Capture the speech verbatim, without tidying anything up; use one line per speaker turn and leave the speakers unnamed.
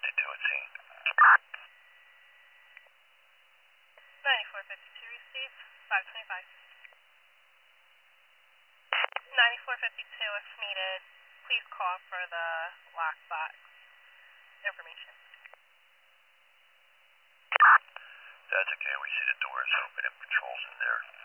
fifty-two at scene.
ninety-four fifty-two received, five twenty-five. ninety-four fifty-two if needed, please call for the lockbox information.
That's okay, we see the doors open and patrols in there.